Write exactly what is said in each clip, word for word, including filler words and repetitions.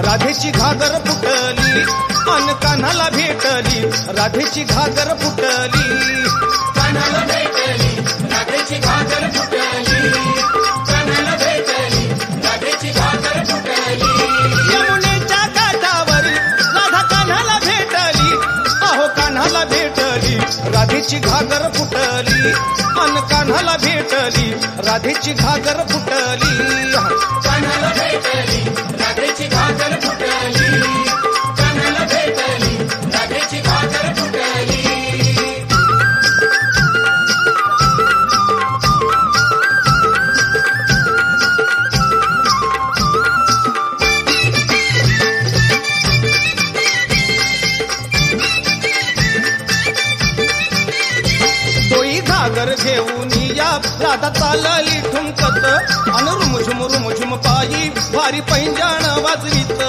राधेची घागर फुटली अन कान्हाला भेटली राधेची घागर फुटली कान्हाला भेटली राधेची घागर फुटली कान्हाला भेटली राधेची घागर फुटली यमुनेच्या काठावर राधा कान्हाला भेटली अहो कान्हाला भेटली राधेची घागर फुटली अन कान्हाला भेटली राधेची घागर फुटली कान्हाला भेटली राधेची घागर फुटली कान्हाला भेटली राधेची घागर फुटली घागर घेऊन या राधा चालली ठुमकत अन रुमझुम रुमझुम पायी भारी पैंजण वाजवीत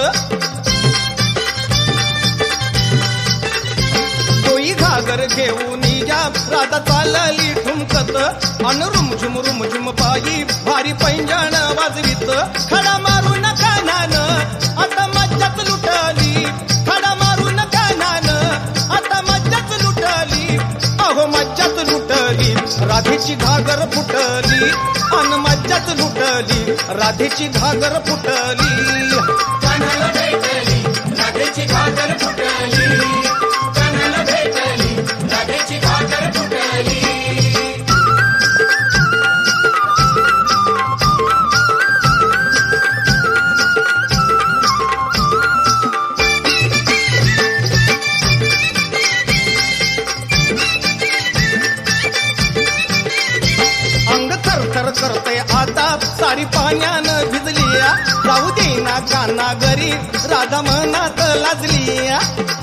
तोही घागर घेऊन या राधा चालली ठुमकत अन रुमझुम रुमझुम पायी भारी पैंजण वाजवीत खडा मारून कान्हान आता मज्जाच लुटली खडा मारून कान्हान आता मज्जाच लुटली अहो मज्जाच लुटली राधेची घागर फुटली अन मज्जाच लुटली राधेची घागर फुटली कान्हाला भेटली राधेची घागर फुटली कान्हाला भेटली राधेची घागर फुटली करते आता सारी पाण्यानं भिजलिया जाऊ देना काना घरी राधा मनात लाजलिया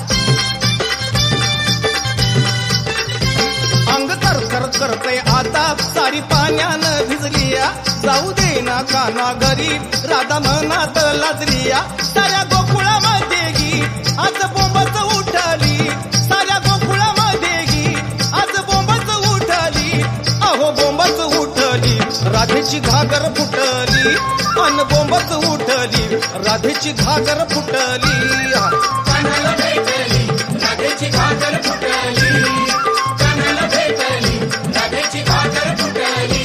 अंग कर कर करते आता सारी पाण्यानं भिजलिया जाऊ देना काना घरी राधा मनात लाजलिया साऱ्या गोकुळामध्ये गी आज बोंबच उठली साऱ्या गोकुळामध्ये गी आज बोंबच उठली अहो बोंबच उठली राधेची घागर फुटली अन बोंबच उठली राधेची घागर फुटली कान्हाला भेटली राधेची घागर फुटली कान्हाला भेटली राधेची घागर फुटली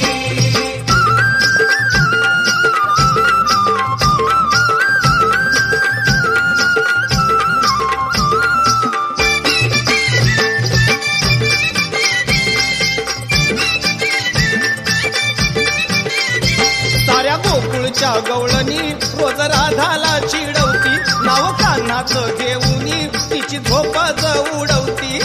गोकुळच्या गवळणी रोज राधाला चिडवती नाव कान्हाचं घेऊन तिची झोपच उडवती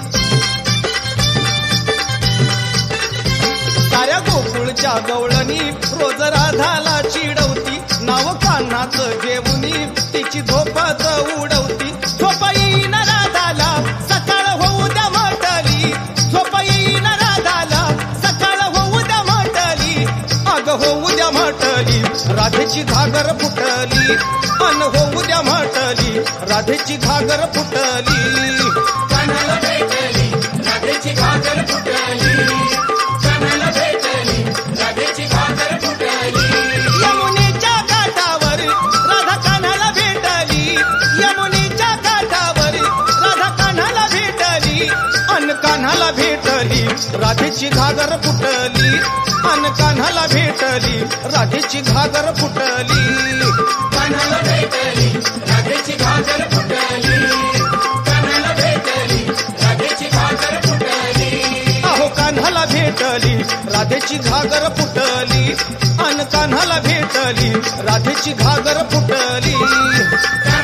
साऱ्या गोकुळच्या गवळणी रोज राधाला चिडवती नाव कान्हाचं घेऊन तिची झोपच उडवती झोप येईन राधाला सकाळ होऊ द्या म्हटली झोप येईन राधाला सकाळ होऊ द्या म्हटली अग होऊ द्या म्हटली राधेची घागर फुटली अन होऊ द्या म्हटली राधेची घागर फुटली कान्हाला भेटली राधेची घागर फुटली कान्हाला भेटली राधेची घागर फुटली यमुनेच्या काठावर राधा कान्हाला भेटली यमुनेच्या काठावर राधा कान्हाला भेटली अन कान्हाला भेटली राधेची घागर फुटली अन कान्हाला भेटली राधेची घागर फुटली कान्हाला भेटली राधेची घागर फुटली कान्हाला भेटली राधेची घागर फुटली अहो कान्हाला भेटली राधेची घागर फुटली अन कान्हाला भेटली राधेची घागर फुटली